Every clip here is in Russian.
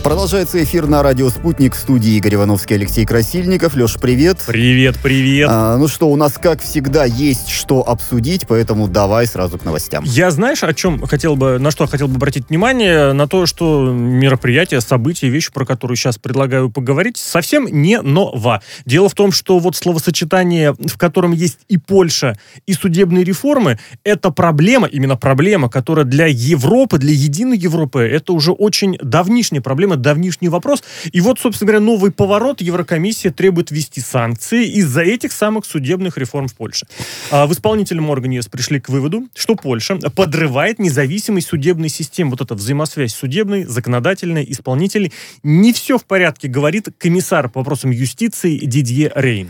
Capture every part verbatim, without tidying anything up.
Продолжается эфир на радио «Спутник», в студии Игорь Ивановский, Алексей Красильников. Леш, привет. Привет, привет. А, ну что, у нас, как всегда, есть что обсудить, поэтому давай сразу к новостям. Я, знаешь, о чем хотел бы, на что хотел бы обратить внимание? На то, что мероприятие, события, вещи, про которые сейчас предлагаю поговорить, совсем не ново. Дело в том, что вот словосочетание, в котором есть и Польша, и судебные реформы, это проблема, именно проблема, которая для Европы, для единой Европы, это уже очень давнишняя проблема, давнишний вопрос. И вот, собственно говоря, новый поворот. Еврокомиссия требует ввести санкции из-за этих самых судебных реформ в Польше. А в исполнительном органе ЕС пришли к выводу, что Польша подрывает независимость судебной системы. Вот эта взаимосвязь судебной, законодательной, исполнительной. Не все в порядке, говорит комиссар по вопросам юстиции Дидье Рейн.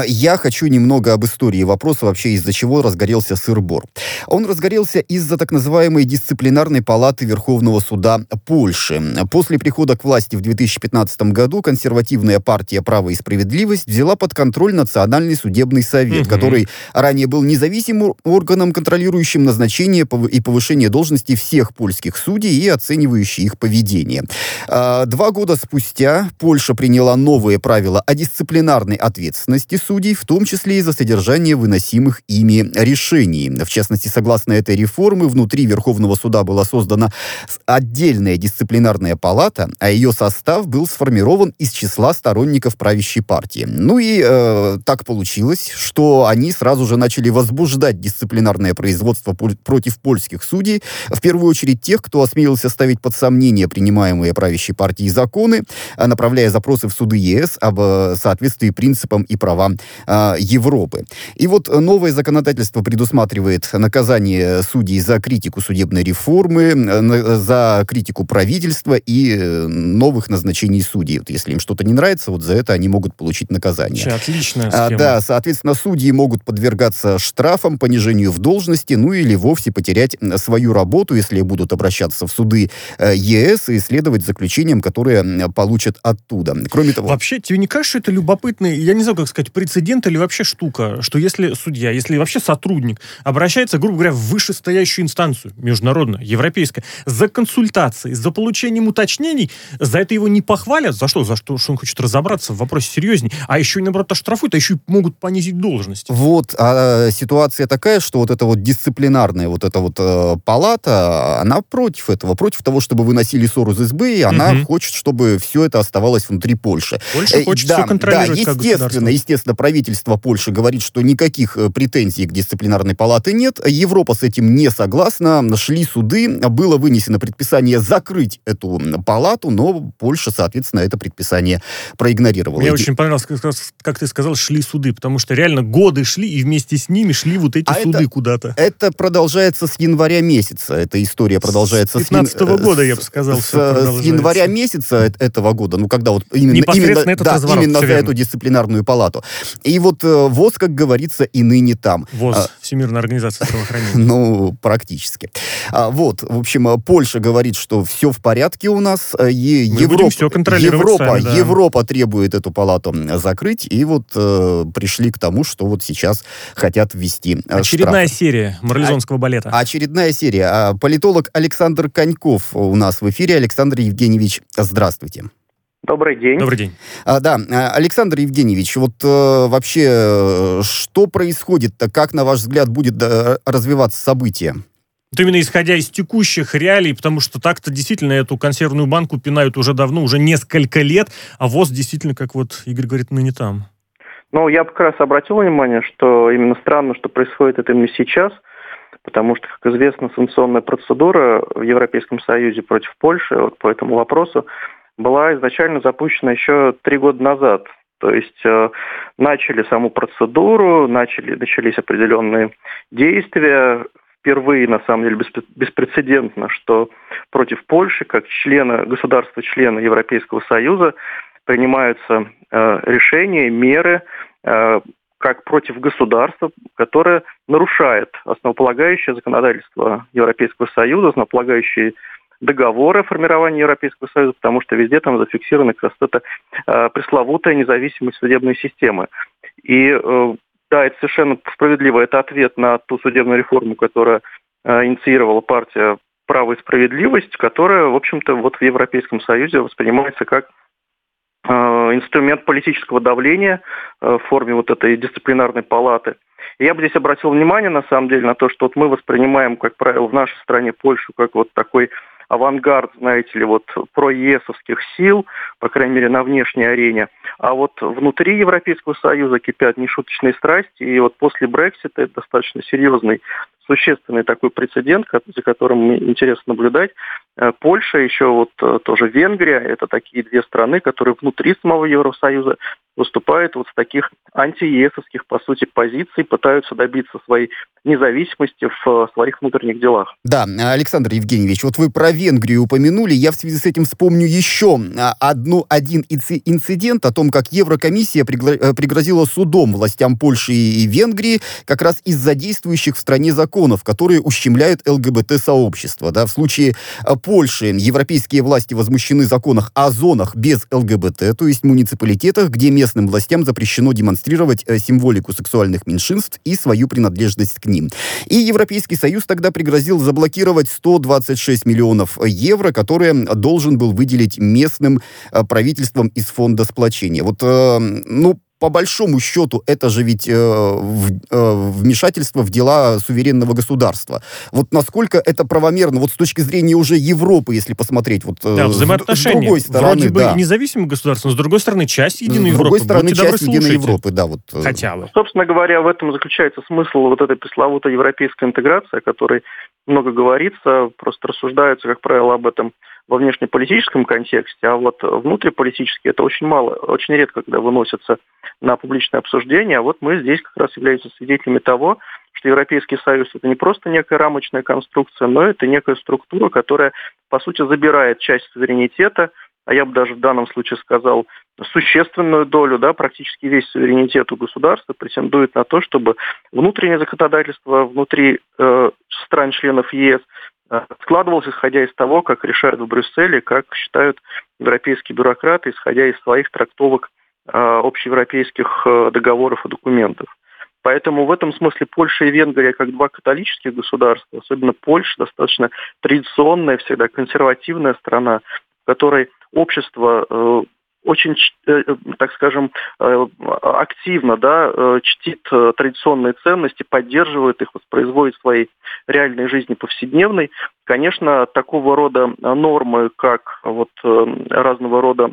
Я хочу немного об истории вопроса, вообще из-за чего разгорелся сыр-бор. Он разгорелся из-за так называемой дисциплинарной палаты Верховного суда Польши. После прихода к власти в две тысячи пятнадцатом году консервативная партия «Право и справедливость» взяла под контроль Национальный судебный совет, угу. который ранее был независимым органом, контролирующим назначение и повышение должности всех польских судей и оценивающий их поведение. Два года спустя Польша приняла новые правила о дисциплинарной ответственности судей, в том числе и за содержание выносимых ими решений. В частности, согласно этой реформе, внутри Верховного суда была создана отдельная дисциплинарная палата, а ее состав был сформирован из числа сторонников правящей партии. Ну и э, так получилось, что они сразу же начали возбуждать дисциплинарное производство против польских судей, в первую очередь тех, кто осмелился ставить под сомнение принимаемые правящей партией законы, направляя запросы в суды ЕС об соответствии принципам и правам э, Европы. И вот новое законодательство предусматривает наказание судей за критику судебной реформы, за критику правительства и новых назначений судей. Вот если им что-то не нравится, вот за это они могут получить наказание. Вообще отличная схема. А, да, соответственно, судьи могут подвергаться штрафам, понижению в должности, ну или вовсе потерять свою работу, если будут обращаться в суды ЕС и следовать заключениям, которые получат оттуда. Кроме того... Вообще, тебе не кажется, что это любопытный, я не знаю, как сказать, прецедент или вообще штука, что если судья, если вообще сотрудник обращается, грубо говоря, в вышестоящую инстанцию, международную, европейскую, за консультацией, за получением уточнений, за это его не похвалят. За что? За что, что он хочет разобраться в вопросе серьезнее. А еще и, наоборот, оштрафуют, а еще и могут понизить должность. Вот, а ситуация такая, что вот эта вот дисциплинарная вот эта вот э, палата, она против этого, против того, чтобы выносили ссор из избы, и она угу. хочет, чтобы все это оставалось внутри Польши. Польша э, хочет да, все контролировать да, как естественно, естественно, правительство Польши говорит, что никаких претензий к дисциплинарной палате нет. Европа с этим не согласна. Шли суды, было вынесено предписание закрыть эту палату, но Польша, соответственно, это предписание проигнорировала. Мне и... очень понравилось, как ты сказал, шли суды, потому что реально годы шли, и вместе с ними шли вот эти а суды это, куда-то. Это продолжается с января месяца. Эта история продолжается с пятнадцатого года, я бы сказал. С, с января месяца этого года, ну, когда вот именно, непосредственно именно, да, именно за эту дисциплинарную палату. И вот ВОЗ, как говорится, и ныне там. ВОЗ, а, Всемирная организация здравоохранения. Ну, практически. А, вот, в общем, Польша говорит, что все в порядке у нас. Е- Мы Европа, будем все контролировать Европа, сами, да. Европа требует эту палату закрыть, и вот э, пришли к тому, что вот сейчас хотят ввести э, Очередная штрафы. серия марлезонского балета. Очередная серия. Политолог Александр Коньков у нас в эфире. Александр Евгеньевич, здравствуйте. Добрый день. Добрый день. А, да, Александр Евгеньевич, вот э, вообще, что происходит-то? Как, на ваш взгляд, будет э, развиваться событие? Вот именно исходя из текущих реалий, потому что так-то действительно эту консервную банку пинают уже давно, уже несколько лет, а ВОЗ действительно, как вот Игорь говорит, ныне там. Ну, я как раз обратил внимание, что именно странно, что происходит это именно сейчас, потому что, как известно, санкционная процедура в Европейском Союзе против Польши вот по этому вопросу была изначально запущена еще три года назад. То есть э, начали саму процедуру, начали, начались определенные действия. Впервые, на самом деле, беспрецедентно, что против Польши, как члена, государства-члена Европейского Союза, принимаются э, решения, меры, э, как против государства, которое нарушает основополагающее законодательство Европейского Союза, основополагающие договоры о формировании Европейского Союза, потому что везде там зафиксирована как раз эта э, пресловутая независимость судебной системы. И э, да, это совершенно справедливо. Это ответ на ту судебную реформу, которую э, инициировала партия «Право и справедливость», которая, в общем-то, вот в Европейском Союзе воспринимается как инструмент политического давления в форме вот этой дисциплинарной палаты. И я бы здесь обратил внимание, на самом деле, на то, что вот мы воспринимаем, как правило, в нашей стране Польшу как вот такой авангард, знаете ли, вот проесовских сил, по крайней мере, на внешней арене. А вот внутри Европейского Союза кипят нешуточные страсти, и вот после Брексита это достаточно серьезный, существенный такой прецедент, за которым мне интересно наблюдать. Польша, еще вот тоже Венгрия, это такие две страны, которые внутри самого Евросоюза выступают вот с таких антиесовских, по сути, позиций, пытаются добиться своей независимости в своих внутренних делах. Да, Александр Евгеньевич, вот вы про Венгрию упомянули, я в связи с этим вспомню еще одну, один инцидент о том, как Еврокомиссия пригрозила судом властям Польши и Венгрии как раз из-за действующих в стране законов, которые ущемляют ЛГБТ-сообщество. Да, в случае Польши европейские власти возмущены в законах о зонах без ЛГБТ, то есть муниципалитетах, где местным властям запрещено демонстрировать символику сексуальных меньшинств и свою принадлежность к ним. И Европейский Союз тогда пригрозил заблокировать сто двадцать шесть миллионов евро, которые должен был выделить местным правительствам из фонда сплочения. Вот, ну, по большому счету, это же ведь э, в, э, вмешательство в дела суверенного государства. Вот насколько это правомерно, вот с точки зрения уже Европы, если посмотреть, вот э, да, взаимоотношения. С другой стороны, вроде бы да. независимое государство, но с другой стороны, часть единой с Европы. С другой стороны, Будьте часть добры, единой слушайте. Европы, да. Вот. Хотя бы. Собственно говоря, в этом заключается смысл вот этой пресловутой европейской интеграции, о которой много говорится, просто рассуждается, как правило, об этом во внешнеполитическом контексте, а вот внутриполитически это очень мало, очень редко, когда выносится на публичное обсуждение. А вот мы здесь как раз являемся свидетелями того, что Европейский Союз – это не просто некая рамочная конструкция, но это некая структура, которая, по сути, забирает часть суверенитета, а я бы даже в данном случае сказал, существенную долю, да, практически весь суверенитет у государства претендует на то, чтобы внутреннее законодательство внутри э, стран-членов ЕС складывалось, исходя из того, как решают в Брюсселе, как считают европейские бюрократы, исходя из своих трактовок э, общеевропейских э, договоров и документов. Поэтому в этом смысле Польша и Венгрия, как два католических государства, особенно Польша, достаточно традиционная, всегда консервативная страна, в которой общество э, очень, э, так скажем, э, активно, да, э, чтит э, традиционные ценности, поддерживает их, воспроизводит в своей реальной жизни повседневной. Конечно, такого рода нормы, как вот э, разного рода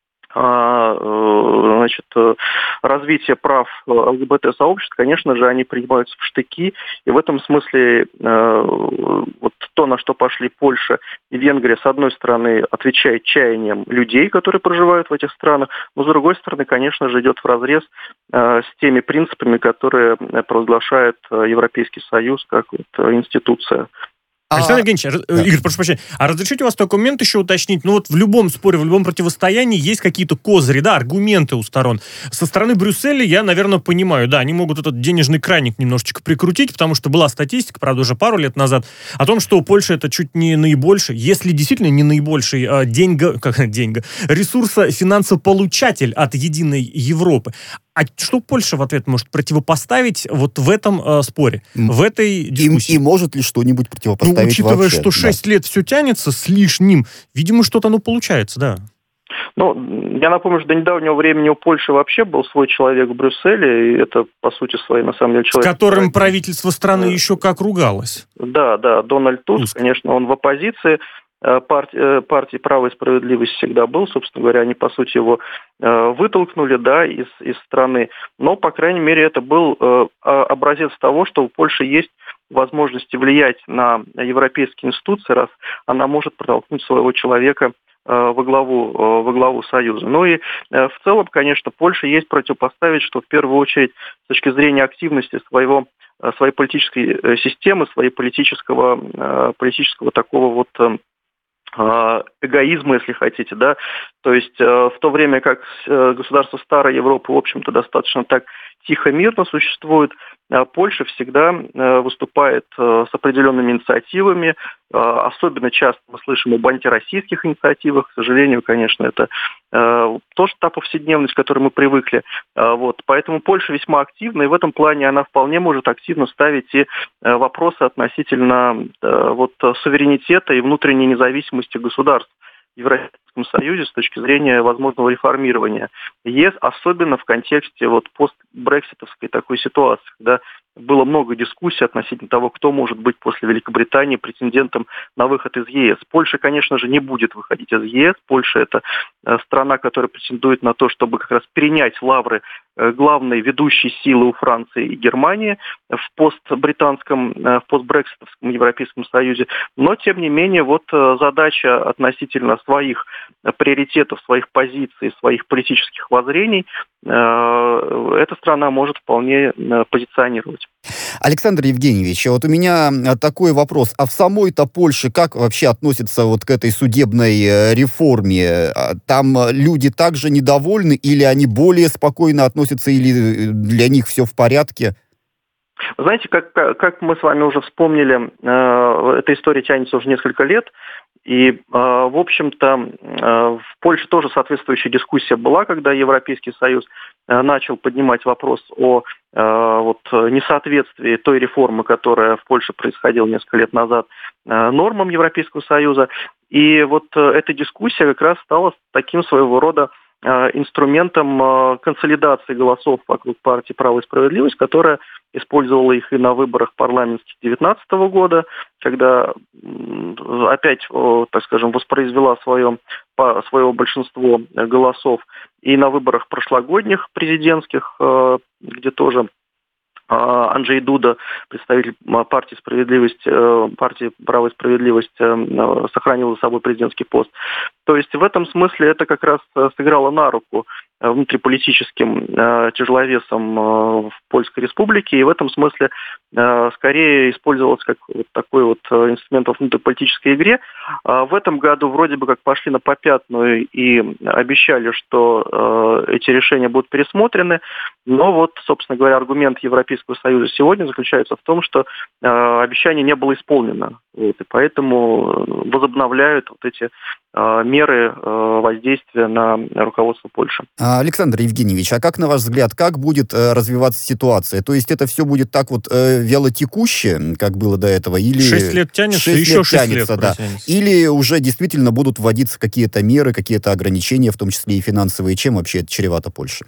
значит, развитие прав ЛГБТ-сообществ, конечно же, они принимаются в штыки. И в этом смысле вот то, на что пошли Польша и Венгрия, с одной стороны, отвечает чаяниям людей, которые проживают в этих странах, но с другой стороны, конечно же, идет вразрез с теми принципами, которые провозглашает Европейский Союз как вот институция. Александр а, Евгеньевич, да. Игорь, прошу прощения, а разрешите у вас такой момент еще уточнить? Ну вот в любом споре, в любом противостоянии есть какие-то козыри, да, аргументы у сторон. Со стороны Брюсселя я, наверное, понимаю, да, они могут этот денежный краник немножечко прикрутить, потому что была статистика, правда, уже пару лет назад, о том, что у Польши это чуть не наибольший, если действительно не наибольший а, деньга, как деньга, ресурса финансополучатель от единой Европы. А что Польша в ответ может противопоставить вот в этом э, споре, в этой дискуссии? И, и может ли что-нибудь противопоставить ну, учитывая, вообще? что шесть да. лет все тянется с лишним, видимо, что-то оно получается, да. Ну, я напомню, что до недавнего времени у Польши вообще был свой человек в Брюсселе, и это, по сути своей, на самом деле, человек... С которым правительство страны да. еще как ругалось. Да, да, Дональд Туск, Туск. Конечно, он в оппозиции. Партии, партии «Право и справедливость» всегда был, собственно говоря, они, по сути, его э, вытолкнули, да, из, из страны, но, по крайней мере, это был э, образец того, что у Польши есть возможности влиять на европейские институции, раз она может протолкнуть своего человека э, во главу, э, во главу Союза. Ну и э, в целом, конечно, Польше есть противопоставить, что в первую очередь с точки зрения активности своего своей политической системы, своей политического, политического такого вот эгоизма, если хотите, да, то есть в то время как государства старой Европы, в общем-то, достаточно так тихо, мирно существует. Польша всегда выступает с определенными инициативами. Особенно часто мы слышим об антироссийских инициативах. К сожалению, конечно, это тоже та повседневность, к которой мы привыкли. Вот. Поэтому Польша весьма активна, и в этом плане она вполне может активно ставить и вопросы относительно вот, суверенитета и внутренней независимости государств в Европейском Союзе с точки зрения возможного реформирования ЕС, особенно в контексте вот постбрекситовской такой ситуации, когда было много дискуссий относительно того, кто может быть после Великобритании претендентом на выход из ЕС. Польша, конечно же, не будет выходить из ЕС. Польша – это страна, которая претендует на то, чтобы как раз перенять лавры главной ведущей силы у Франции и Германии в постбританском, в постбрекситовском Европейском Союзе. Но, тем не менее, вот задача относительно своих приоритетов, своих позиций, своих политических воззрений эта страна может вполне позиционировать. Александр Евгеньевич, вот у меня такой вопрос. А в самой-то Польше как вообще относятся вот к этой судебной реформе? Там люди также недовольны или они более спокойно относятся, или для них все в порядке? Знаете, как, как мы с вами уже вспомнили, э, эта история тянется уже несколько лет, и, э, в общем-то, э, в Польше тоже соответствующая дискуссия была, когда Европейский Союз э, начал поднимать вопрос о э, вот, несоответствии той реформы, которая в Польше происходила несколько лет назад, э, нормам Европейского Союза. И вот э, эта дискуссия как раз стала таким своего рода инструментом консолидации голосов вокруг партии «Право и справедливость», которая использовала их и на выборах парламентских две тысячи девятнадцатого года, когда опять, так скажем, воспроизвела свое, свое большинство голосов, и на выборах прошлогодних президентских, где тоже Анджей Дуда, представитель партии «Справедливость», партии «Право и справедливость», сохранил за собой президентский пост. То есть в этом смысле это как раз сыграло на руку внутриполитическим тяжеловесом в Польской Республике, и в этом смысле скорее использовался как вот такой вот инструмент во внутриполитической игре. В этом году вроде бы как пошли на попятную и обещали, что эти решения будут пересмотрены, но вот, собственно говоря, аргумент Европейского Союза сегодня заключается в том, что обещание не было исполнено, вот, и поэтому возобновляют вот эти меры воздействия на руководство Польши. Александр Евгеньевич, а как, на ваш взгляд, как будет развиваться ситуация? То есть это все будет так вот вялотекуще, как было до этого? Или шесть лет тянется, шесть еще лет шесть тянется, лет да. протянется. Или уже действительно будут вводиться какие-то меры, какие-то ограничения, в том числе и финансовые? Чем вообще это чревато Польше?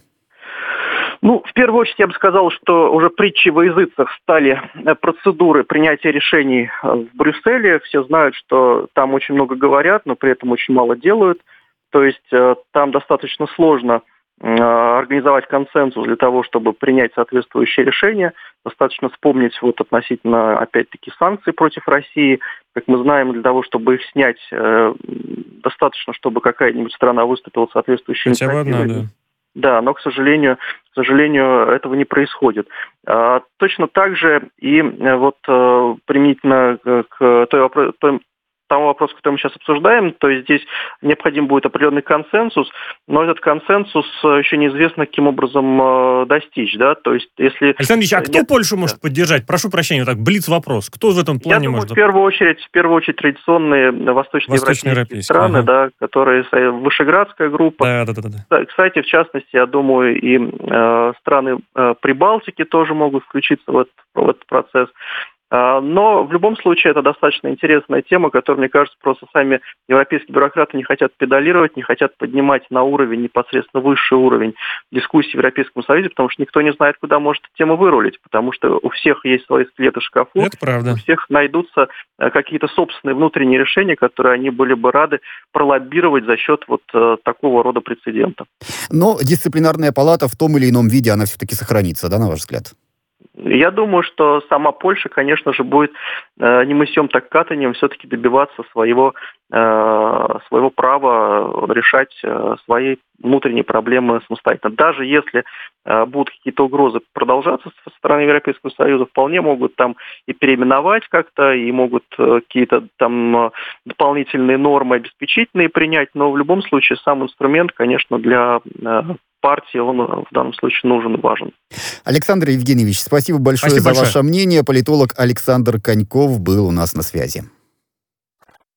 Ну, в первую очередь я бы сказал, что уже притчей во языцах стали процедуры принятия решений в Брюсселе. Все знают, что там очень много говорят, но при этом очень мало делают. То есть там достаточно сложно организовать консенсус для того, чтобы принять соответствующее решение. Достаточно вспомнить вот относительно, опять-таки, санкций против России. Как мы знаем, для того, чтобы их снять, достаточно, чтобы какая-нибудь страна выступила соответствующей инициативой. Хотя бы одна, да. Да, но, к сожалению, к сожалению, этого не происходит. А, точно так же и вот а, применительно к той вопросу, тому вопросу, который мы сейчас обсуждаем, то есть здесь необходим будет определенный консенсус, но этот консенсус еще неизвестно, каким образом э, достичь, да, то есть если... Александр Ильич, а кто Нет, Польшу да. может поддержать? Прошу прощения, вот так, блиц-вопрос. Кто в этом плане Я думаю, может... в первую очередь, в первую очередь традиционные восточноевропейские страны, ага. да, которые Вышеградская группа. Да, да, да, да. Кстати, в частности, я думаю, и э, страны э, Прибалтики тоже могут включиться в этот, в этот процесс. Но в любом случае это достаточно интересная тема, которую, мне кажется, просто сами европейские бюрократы не хотят педалировать, не хотят поднимать на уровень, непосредственно высший уровень дискуссий в Европейском Союзе, потому что никто не знает, куда может эта тема вырулить, потому что у всех есть свои скелеты в шкафу, это правда. У всех найдутся какие-то собственные внутренние решения, которые они были бы рады пролоббировать за счет вот такого рода прецедента. Но дисциплинарная палата в том или ином виде, она все-таки сохранится, да, на ваш взгляд? Я думаю, что сама Польша, конечно же, будет э, не мытьем, так катанием все-таки добиваться своего, э, своего права решать э, свои внутренние проблемы самостоятельно. Даже если э, будут какие-то угрозы продолжаться со стороны Европейского Союза, вполне могут там и переименовать как-то, и могут э, какие-то там э, дополнительные нормы обеспечительные принять, но в любом случае сам инструмент, конечно, для э, партии он в данном случае нужен и важен. Александр Евгеньевич, спасибо большое спасибо за большое. ваше мнение. Политолог Александр Коньков был у нас на связи.